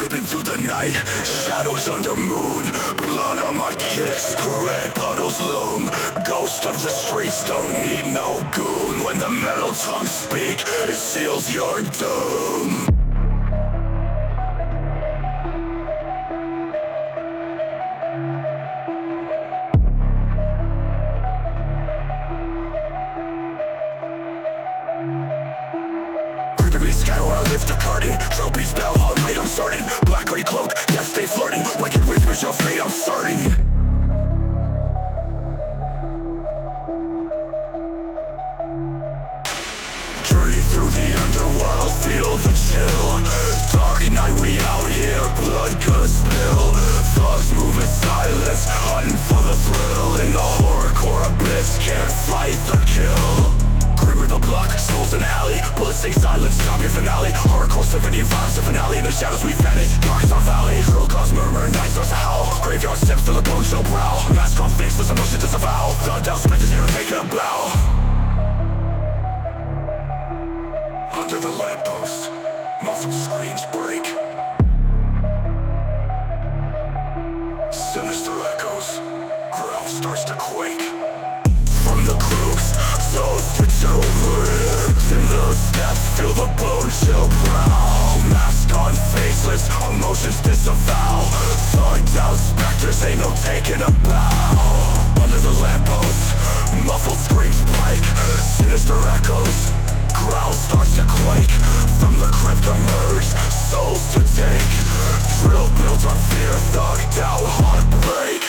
creeping through the night, shadows under moon, blood on my kicks, red puddles loom. Ghost of the streets don't need no goon. When the metal tongues speak, it seals your doom. Scatter while I lift a curtain. Trophies bell, hard late, I'm starting. Black gray cloak, death stay flirting. Wicked whispers of fate, I'm starting. Journey through the underworld, feel the chill. Dark night, we out here, blood could spill. Thugs move in silence, hunting for the thrill. In the horrorcore abyss, can't fight the kill. Grim with the block, souls in the alley. Bullets sing silence, stop your finale. Hardcore symphony, violence, the finale. In the shadows we vanish, dark is our valley. Cruel cause murmur, night starts to howl. Graveyard steps to the bones, no brow. Mask on face, with emotion disavow. The down sprinters here to take a bow. Under the lamppost, muffled screams break. Sinister echoes, ground starts to quake. From the crooks, souls to overlives. In the steps, feel the bone chill brow. Mask on faceless, emotions disavow. Thugged out specters, ain't no taking a bow. Under the lamppost, muffled screams break. Sinister echoes, ground starts to quake. From the crypt emerge, souls to take. Drill builds on fear, thugged out heartbreak.